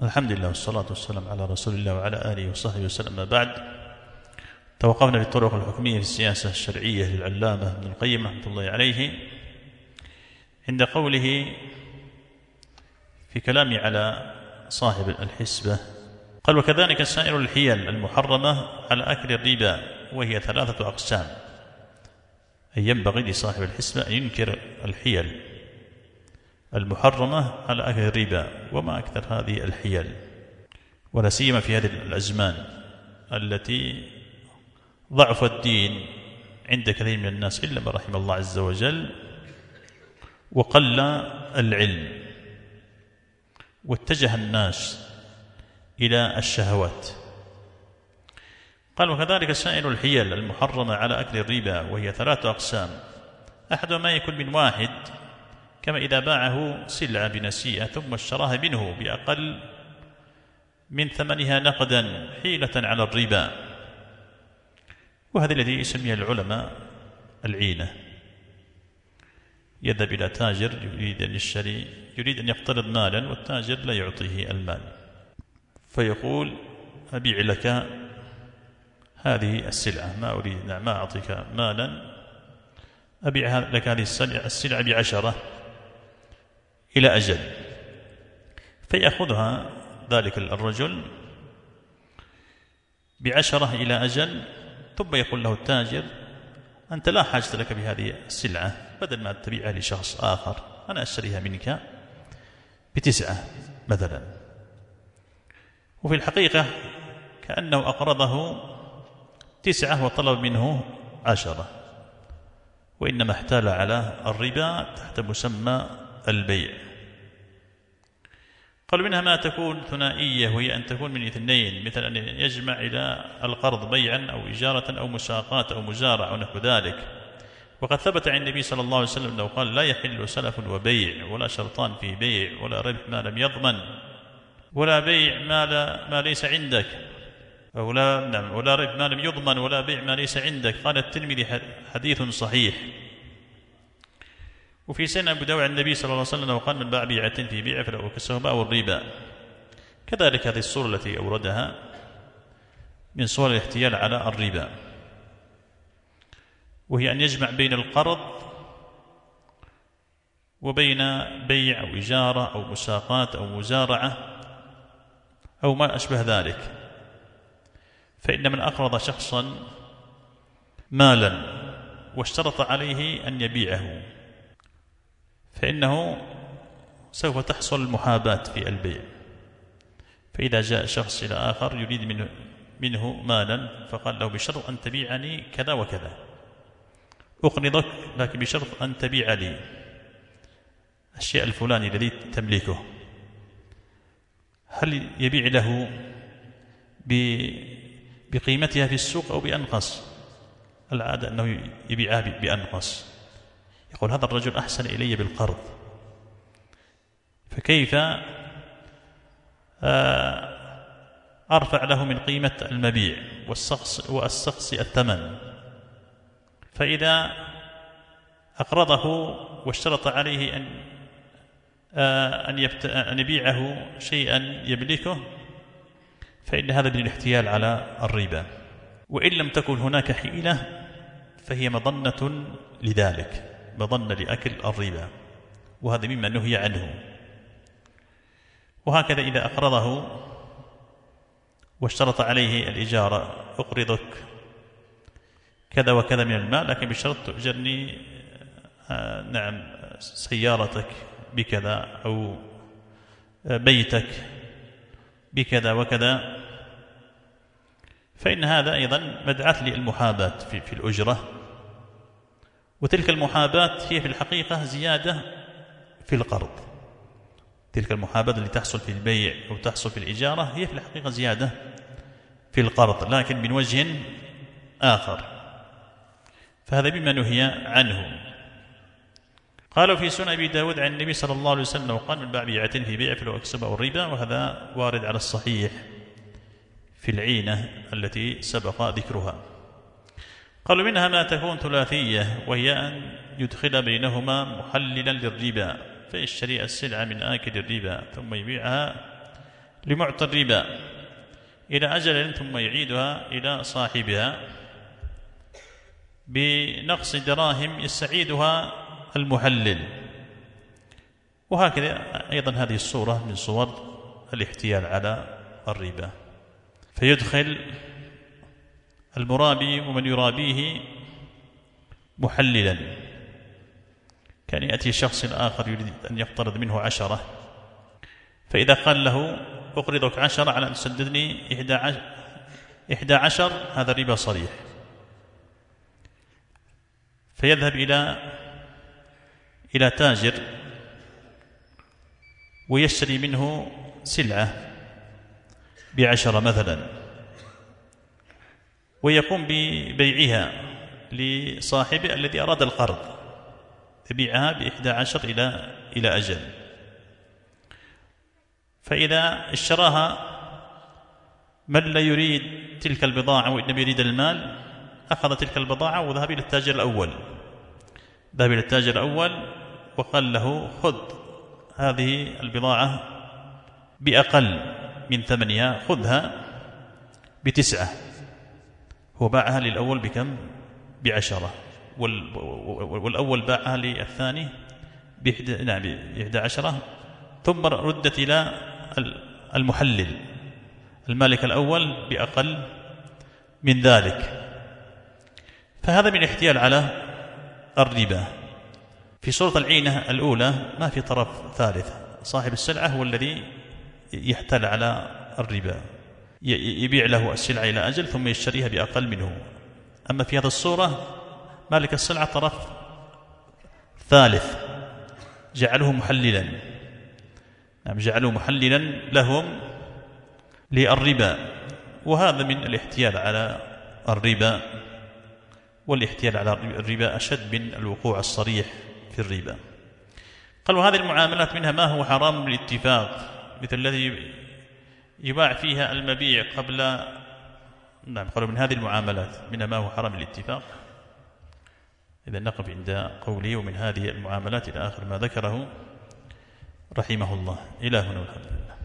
الحمد لله والصلاة والسلام على رسول الله وعلى آله وصحبه وسلم. ما بعد، توقفنا في الطرق الحكمية في السياسة الشرعية للعلامة ابن القيم رحمة الله عليه عند قوله في كلامه على صاحب الحسبة، قال: وكذلك سائر الحيل المحرمة على أكل الربا، وهي 3 أقسام. أي ينبغي لصاحب الحسبة أن ينكر الحيل المحرمة على أكل الربا، وما أكثر هذه الحيل، ولا سيما في هذه الأزمان التي ضعف الدين عند كثير من الناس إلا ما رحم الله عز وجل، وقل العلم، واتجه الناس إلى الشهوات. قال: وكذلك سائر الحيل المحرمة على أكل الربا، وهي 3 أقسام. أحد ما يكون من واحد، كما إذا باعه سلعة بنسيئة ثم اشتراها منه بأقل من ثمنها نقدا حيلة على الربا، وهذا الذي يسميه العلماء العينة. يذهب إلى تاجر يريد أن يشتري، يريد أن يقترض مالا، والتاجر لا يعطيه المال، فيقول: أبيع لك هذه السلعة، ما أريد، ما أعطيك مالا، أبيع لك هذه السلعة ب10 إلى أجل. فيأخذها ذلك الرجل ب10 إلى أجل، ثم يقول له التاجر: أنت لا حاجة لك بهذه السلعة، بدل ما تبيعها لشخص آخر أنا أشتريها منك ب9 مثلا. وفي الحقيقة كأنه أقرضه 9 وطلب منه 10، وإنما احتال على الربا تحت مسمى البيع. قالوا: منها ما تكون ثنائية، وهي أن تكون من 2، مثل أن يجمع إلى القرض بيعا أو إجارة أو مساقات أو مزارع أو نحو ذلك. وقد ثبت عن النبي صلى الله عليه وسلم أنه قال: لا يحل سلف وبيع، ولا شرطان في بيع، ولا ربح ما لم يضمن، ولا بيع ما ليس عندك، ولا ربح ما لم يضمن، ولا بيع ما ليس عندك. قال الترمذي: حديث صحيح. وفي سنن أبو داود عن النبي صلى الله عليه وسلم وقال: من باع بيعة في بيع فله كسبهما أو الربا. كذلك هذه الصورة التي أوردها من صور الاحتيال على الربا، وهي أن يجمع بين القرض وبين بيع أو إجارة أو مساقات أو مزارعة أو ما أشبه ذلك. فإن من أقرض شخصا مالا واشترط عليه أن يبيعه، فإنه سوف تحصل المحاباة في البيع. فإذا جاء شخص إلى آخر يريد منه مالا، فقال له: بشرط أن تبيعني كذا وكذا، أقرضك لكن بشرط أن تبيع لي الشيء الفلاني الذي تملكه. هل يبيع له بقيمتها في السوق أو بأنقص؟ العادة أنه يبيعها بأنقص. يقول: هذا الرجل أحسن إلي بالقرض، فكيف أرفع له من قيمة المبيع وأستقصي الثمن؟ فإذا أقرضه واشترط عليه أن يبيعه شيئا يملكه، فإن هذا من الاحتيال على الربا. وإن لم تكن هناك حيلة فهي مظنة لذلك، مظنة لأكل الربا، وهذا مما نهي عنه. وهكذا إذا أقرضه واشترط عليه الإجارة: أقرضك كذا وكذا من المال، لكن بشرط تؤجرني سيارتك بكذا، أو بيتك بكذا وكذا، فإن هذا أيضا مدعاة للمحاباة في الأجرة. وتلك المحاباة هي في الحقيقة زيادة في القرض. تلك المحاباة اللي تحصل في البيع أو تحصل في الإجارة هي في الحقيقة زيادة في القرض، لكن من وجه آخر، فهذا مما نهي عنه. قالوا في سنن أبي داود عن النبي صلى الله عليه وسلم وقال: من باع بيعة في بيع فله كسبه الربا. وهذا وارد على الصحيح في العينة التي سبق ذكرها. قالوا: منها ما تكون ثلاثية، وهي أن يدخل بينهما محللا للربا، فيشتري السلعة من آكل الربا ثم يبيعها لمعطي الربا إلى أجل ثم يعيدها إلى صاحبها بنقص دراهم يستعيدها المحلل. وهكذا أيضا هذه الصورة من صور الاحتيال على الربا. فيدخل المرابي ومن يرابيه محللا، كان يأتي شخص آخر يريد أن يقترض منه 10، فإذا قال له أقرضك 10 على أن تسددني 11، هذا ربا صريح. فيذهب إلى تاجر ويشتري منه سلعة ب10 مثلا، ويقوم ببيعها لصاحبه الذي أراد القرض، يبيعها ب11 إلى أجل. فإذا اشتراها من لا يريد تلك البضاعة وإنما يريد المال، أخذ تلك البضاعة وذهب إلى التاجر الأول، وقال له خذ هذه البضاعة بأقل من ثمنها، خذها ب9. هو باعها للأول بكم؟ ب10، والأول باعها للثاني ب11، ثم ردت إلى المحلل المالك الأول بأقل من ذلك. فهذا من الاحتيال على الربا. في صورة العينة الأولى ما في طرف ثالث، صاحب السلعة هو الذي يحتال على الربا، يبيع له السلعة إلى أجل ثم يشتريها بأقل منه. أما في هذه الصورة مالك السلعة طرف ثالث جعله محللا، جعله محللا لهم للربا، وهذا من الاحتيال على الربا. والاحتيال على الربا أشد من الوقوع الصريح في الربا. قالوا هذه المعاملات منها ما هو حرام بالاتفاق، مثل الذي يباع فيها المبيع قبل، قالوا من هذه المعاملات منها ما هو حرام بالاتفاق. إذا نقف عند قوله ومن هذه المعاملات إلى آخر ما ذكره رحمه الله. إلى هنا والحمد لله.